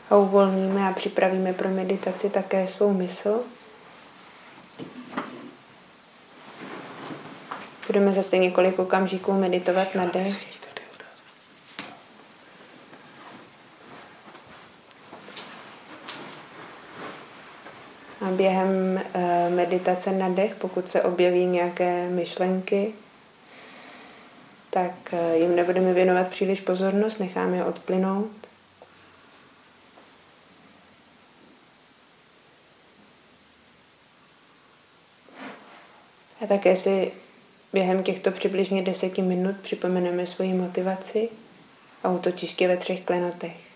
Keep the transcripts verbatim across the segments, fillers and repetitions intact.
A uvolníme a připravíme pro meditaci také svou mysl. Budeme zase několik okamžiků meditovat na dech. A během e, meditace na dech, pokud se objeví nějaké myšlenky, tak e, jim nebudeme věnovat příliš pozornost, necháme je odplynout. A také si během těchto přibližně deseti minut připomeneme svoji motivaci a útočiště ve třech klenotech.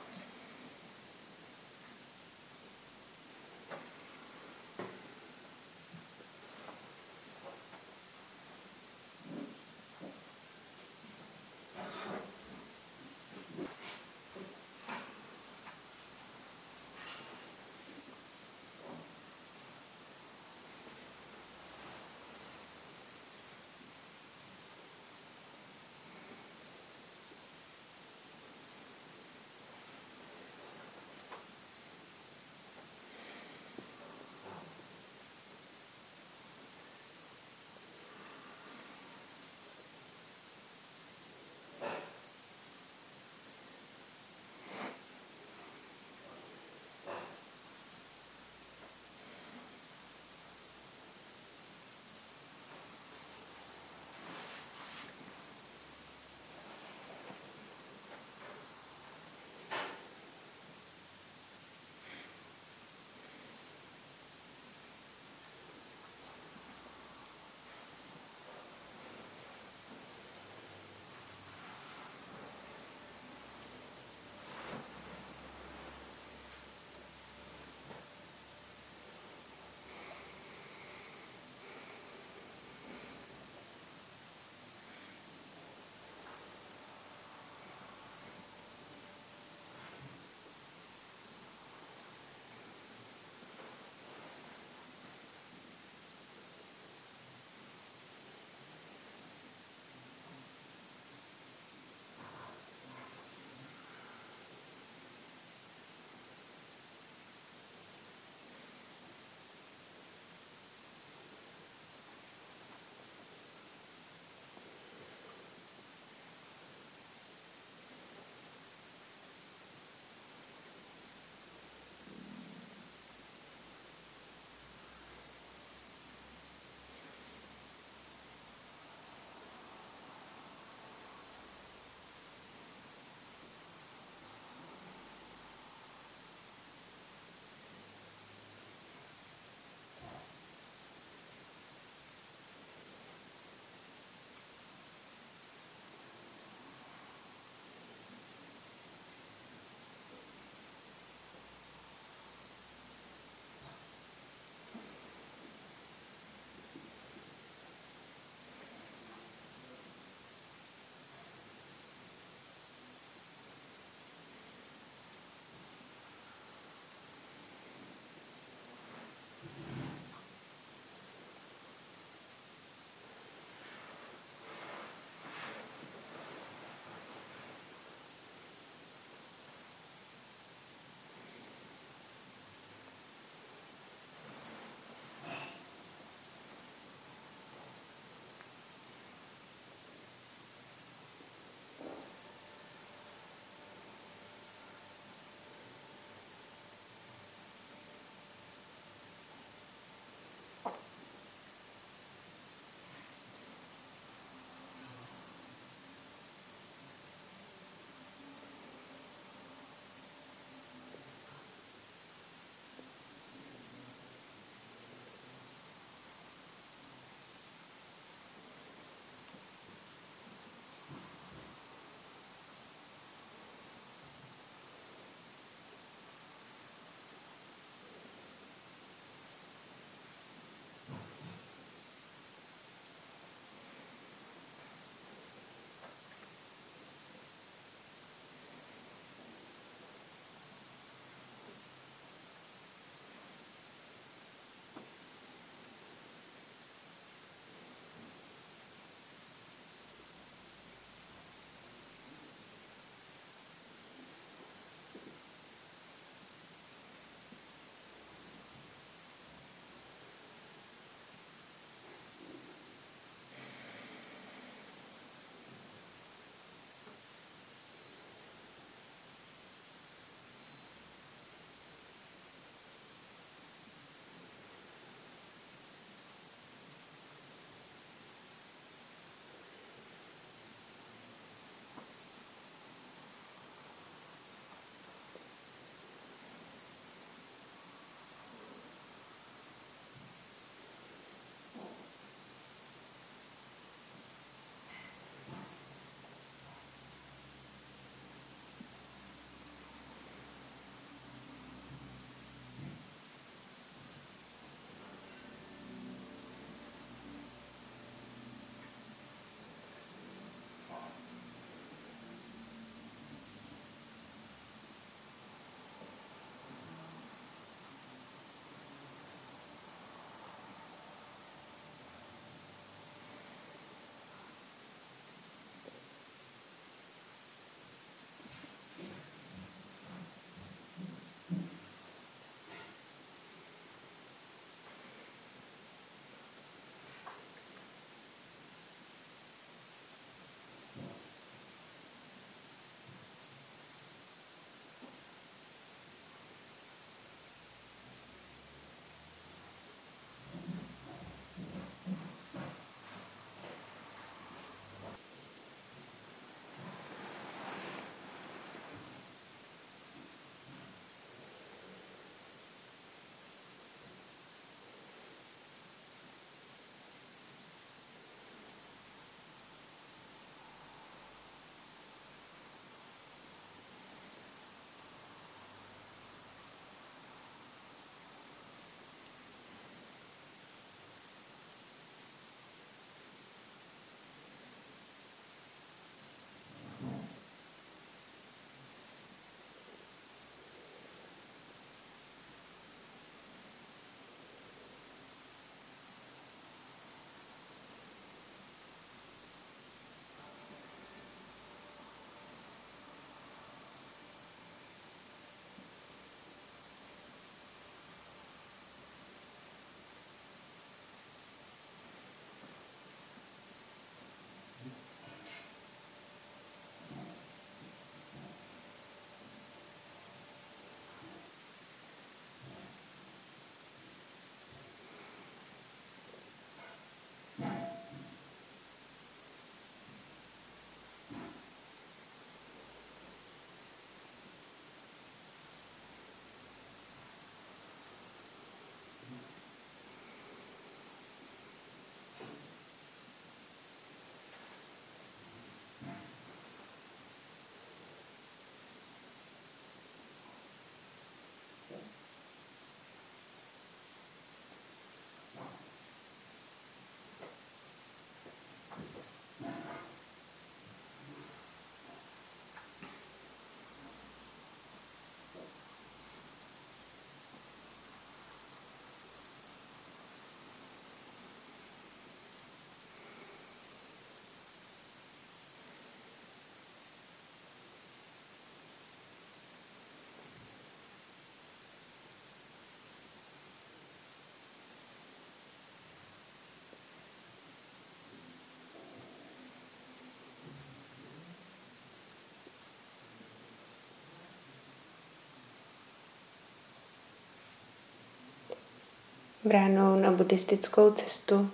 Bránou na buddhistickou cestu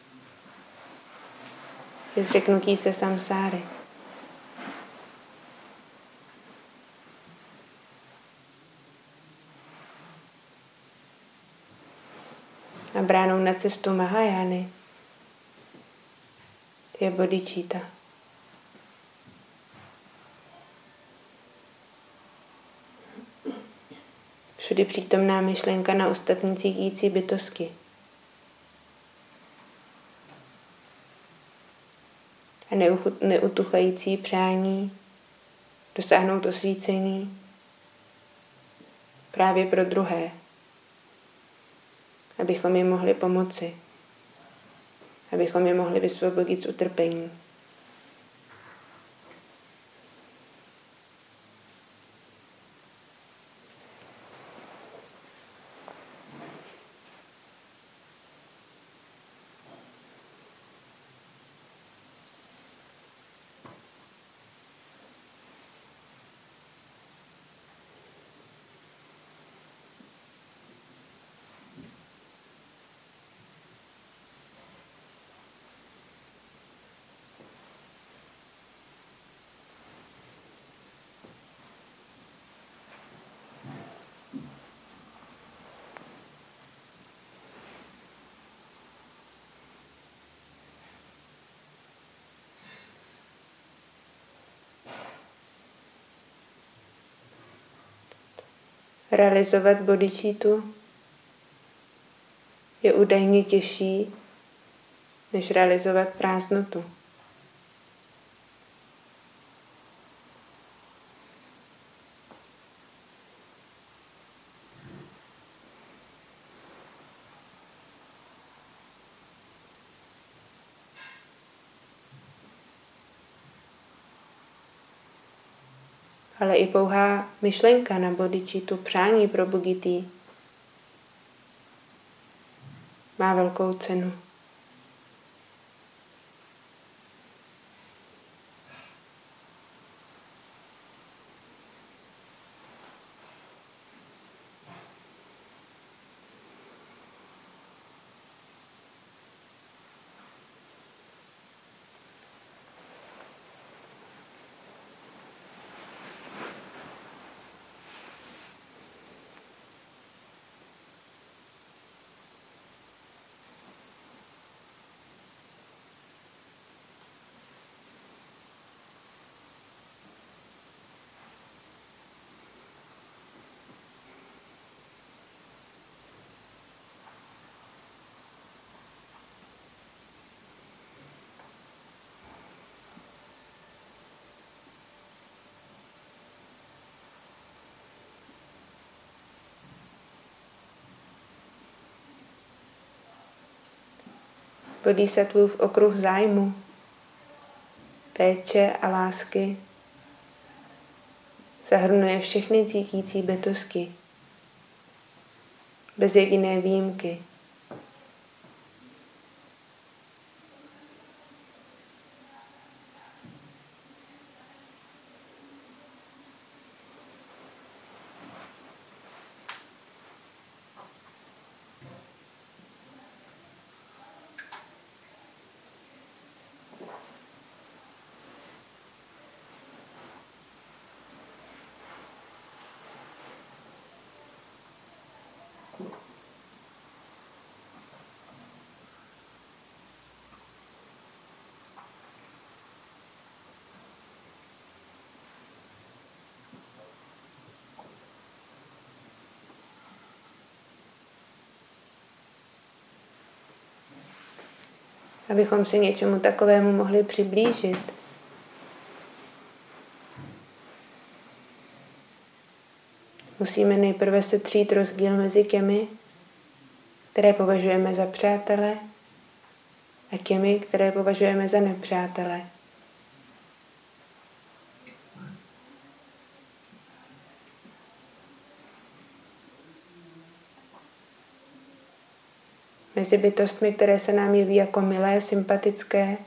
je zřeknutí se samsáry. A bránou na cestu Mahajány je bodhicitta. Všudy přítomná myšlenka na ostatní cítící bytosti. A neutuchající přání dosáhnout osvícení právě pro druhé, abychom jim mohli pomoci, abychom je mohli vysvobodit z utrpení. Realizovat bodhicittu je údajně těžší, než realizovat prázdnotu. Ale i pouhá myšlenka na bodhicittu, přání pro bodhitý, má velkou cenu. Bodhisattvův okruh zájmu, péče a lásky zahrnuje všechny cítící bytosti, bez jediné výjimky. Abychom si něčemu takovému mohli přiblížit, musíme nejprve setřít rozdíl mezi těmi, které považujeme za přátele, a těmi, které považujeme za nepřátele. Mezi bytostmi, které se nám jeví jako milé, sympatické,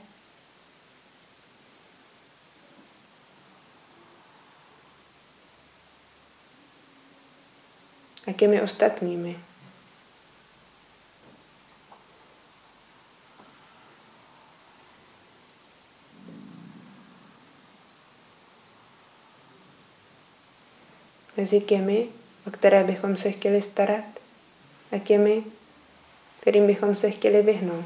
a těmi ostatními. mezi těmi, o které bychom se chtěli starat, a těmi, kterým bychom se chtěli vyhnout.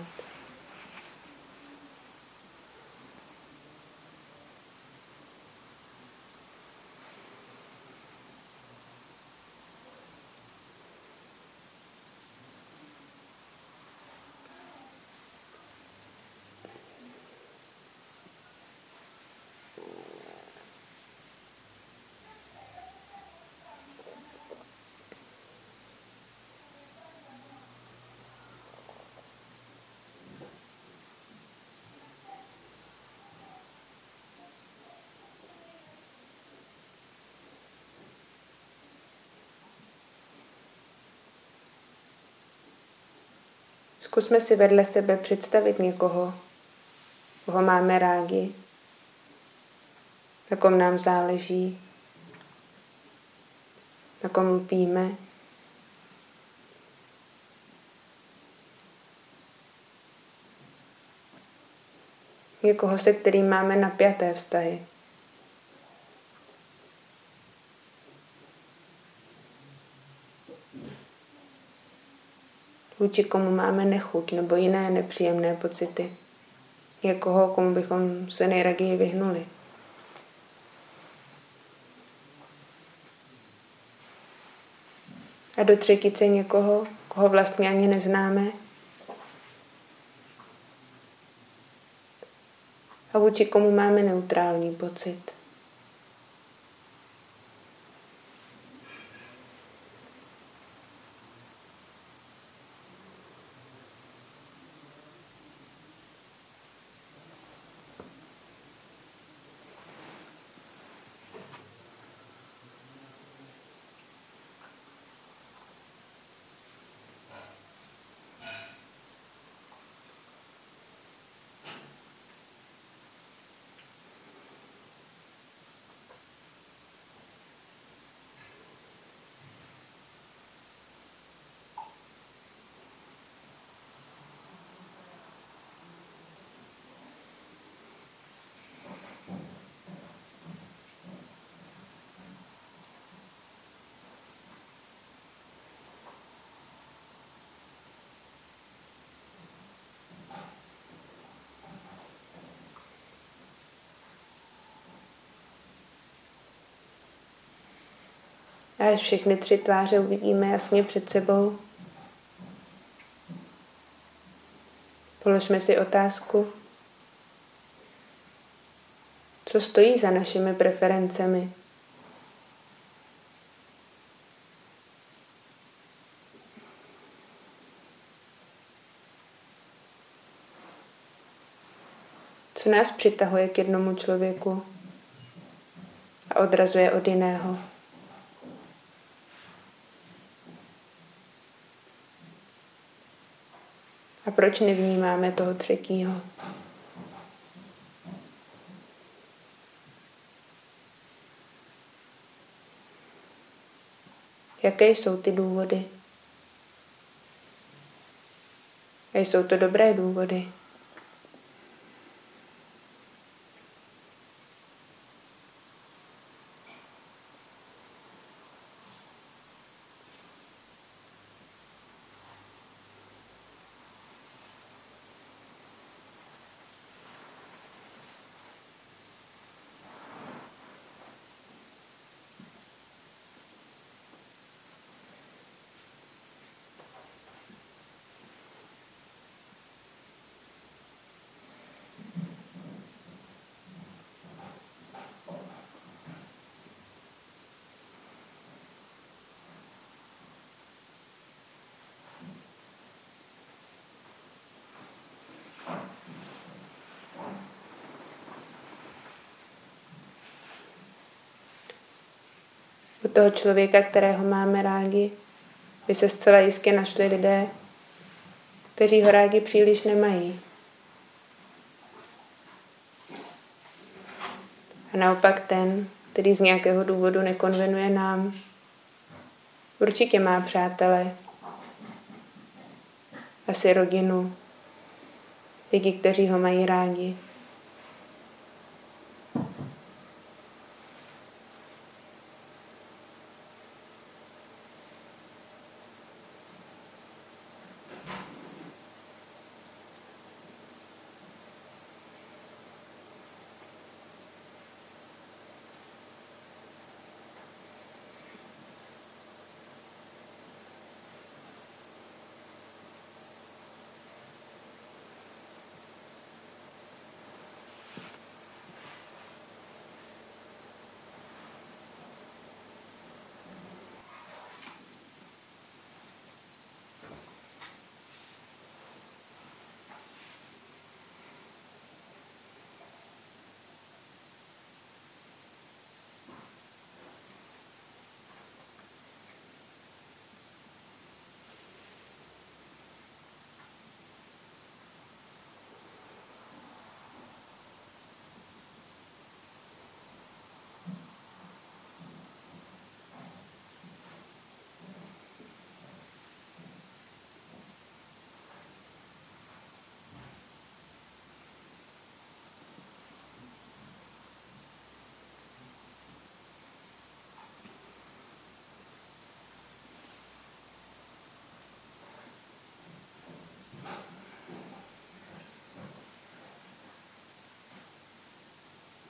Zkusme si vedle sebe představit někoho, koho máme rádi, na kom nám záleží, na kom lpíme. Někoho, se kterým máme napjaté vztahy. Vůči komu máme nechuť nebo jiné nepříjemné pocity. Někoho, komu bychom se nejraději vyhnuli. A do třetice někoho, koho vlastně ani neznáme. A vůči komu máme neutrální pocit. A až všechny tři tváře uvidíme jasně před sebou, položme si otázku, co stojí za našimi preferencemi. Co nás přitahuje k jednomu člověku a odrazuje od jiného. A proč nevnímáme toho třetího? Jaké jsou ty důvody? A jsou to dobré důvody? U toho člověka, kterého máme rádi, by se zcela jistě našli lidé, kteří ho rádi příliš nemají. A naopak ten, který z nějakého důvodu nekonvenuje nám, určitě má přátele, asi rodinu, lidi, kteří ho mají rádi.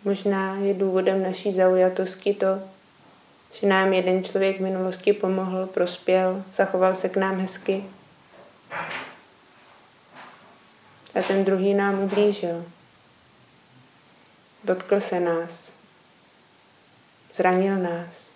Možná je důvodem naší zaujatosti to, že nám jeden člověk v minulosti pomohl, prospěl, zachoval se k nám hezky a ten druhý nám ublížil. Dotkl se nás, zranil nás.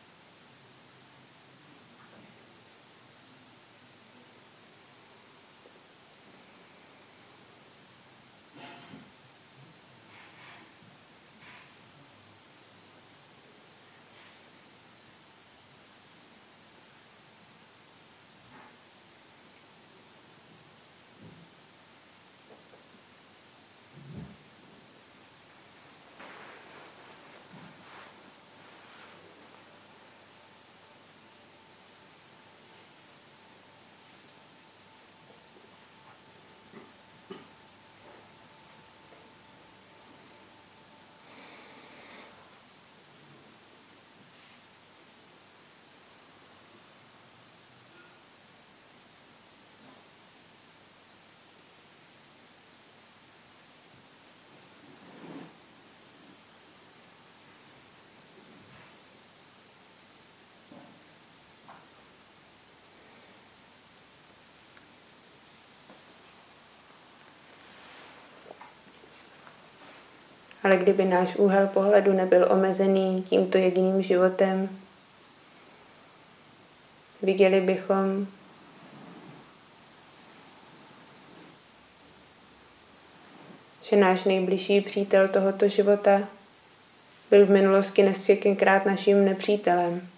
Ale kdyby náš úhel pohledu nebyl omezený tímto jediným životem, viděli bychom, že náš nejbližší přítel tohoto života byl v minulosti nesčetněkrát naším nepřítelem.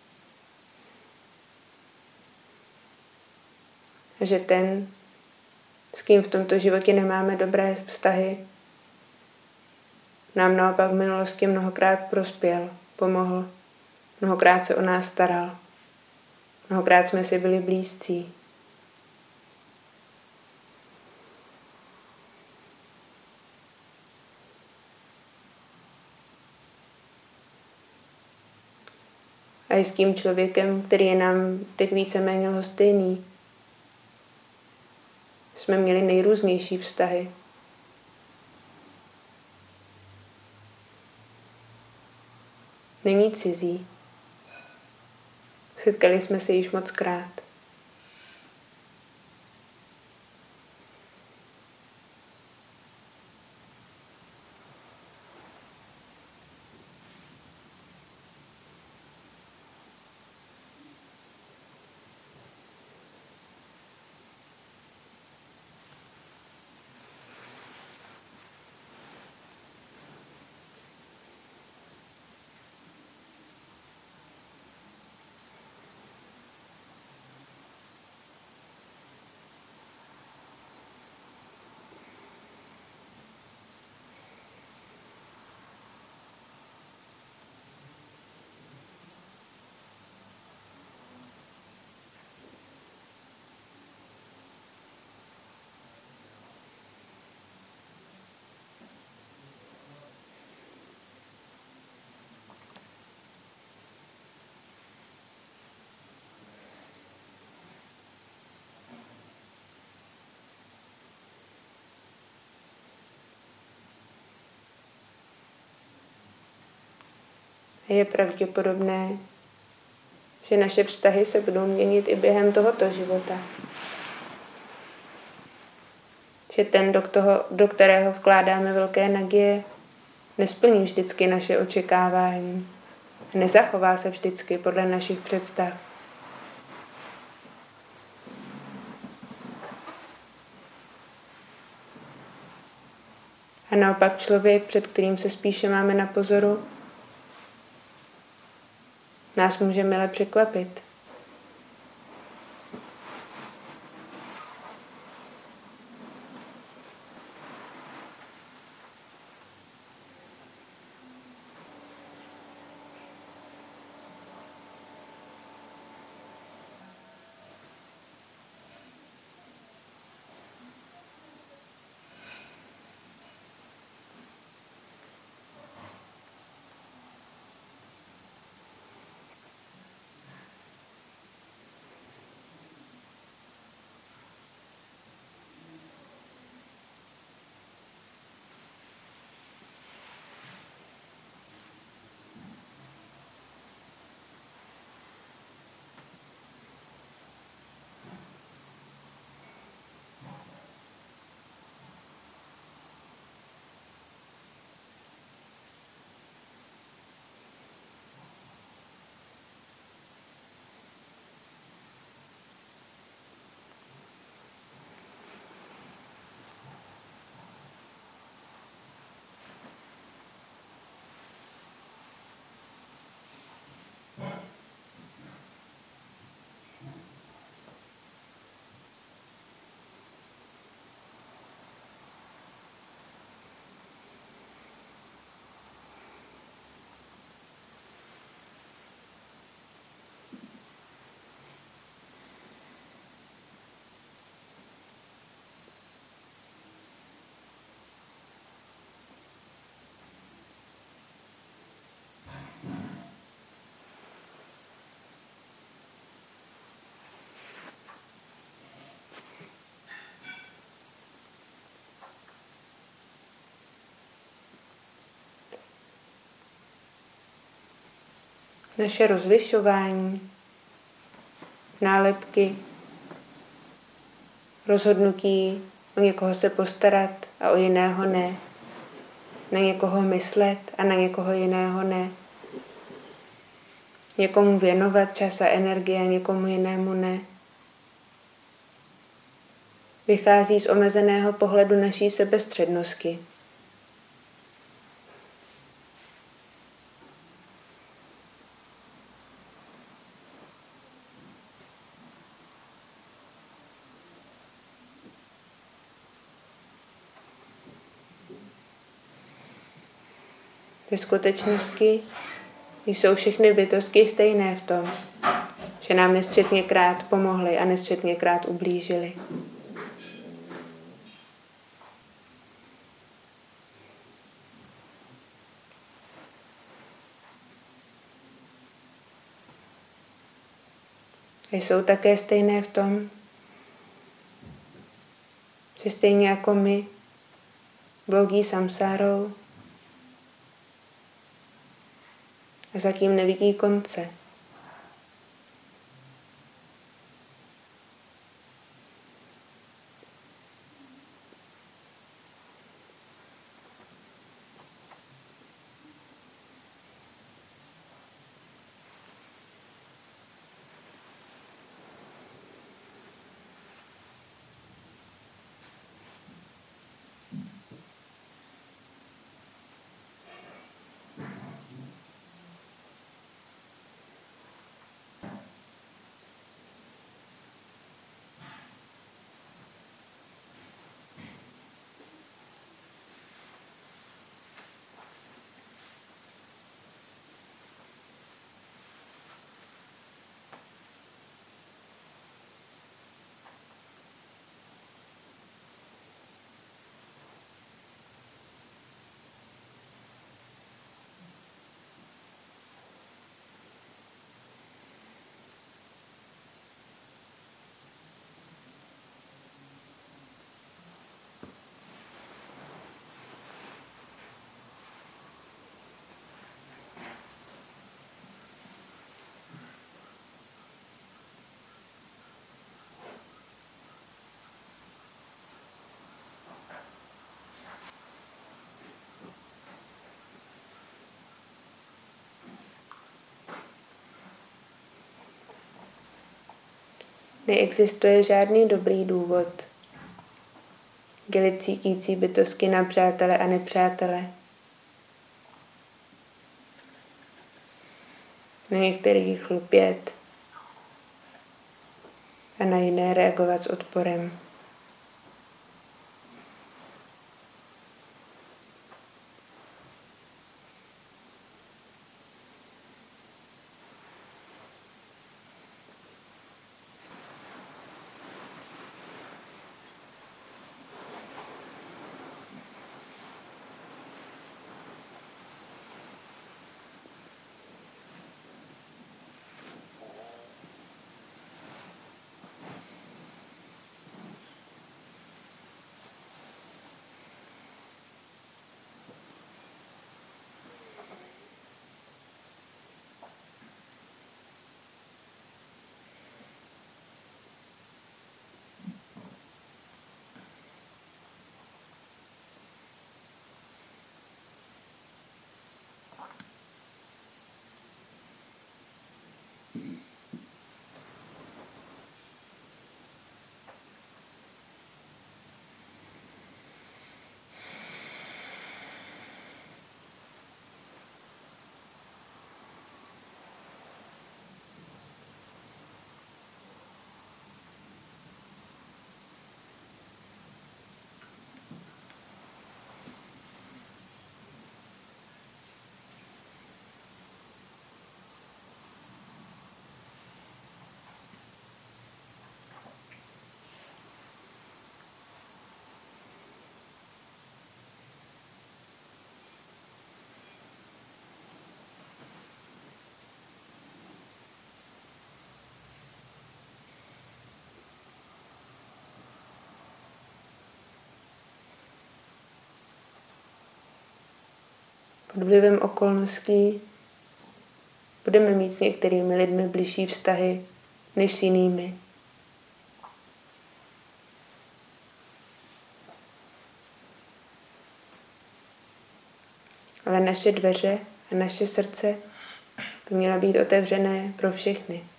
A že ten, s kým v tomto životě nemáme dobré vztahy, nám naopak v minulosti mnohokrát prospěl, pomohl, mnohokrát se o nás staral, mnohokrát jsme si byli blízcí. A i s tím člověkem, který je nám teď víceméně lhostejný, jsme měli nejrůznější vztahy. Není cizí. Setkali jsme se již moc krát. A je pravděpodobné, že naše vztahy se budou měnit i během tohoto života. Že ten, do, toho, do kterého vkládáme velké naděje, nesplní vždycky naše očekávání. Nezachová se vždycky podle našich představ. A naopak člověk, před kterým se spíše máme na pozoru, nás může mile překvapit. naše rozlišování, nálepky, rozhodnutí o někoho se postarat a o jiného ne, na někoho myslet a na někoho jiného ne, někomu věnovat čas a energie a někomu jinému ne. Vychází z omezeného pohledu naší sebestřednosti. Ve skutečnosti jsou všechny bytosti stejné v tom, že nám nesčetněkrát pomohly a nesčetněkrát ublížili. A jsou také stejné v tom, že stejně jako my bloudí samsárou a zatím nevidí konce. Neexistuje žádný dobrý důvod dělit cítící bytosti na přátele a nepřátele. Na některých chlupět a na jiné reagovat s odporem. Pod vlivem okolností Budeme mít s některými lidmi bližší vztahy než s jinými. Ale naše dveře a naše srdce by měla být otevřené pro všechny.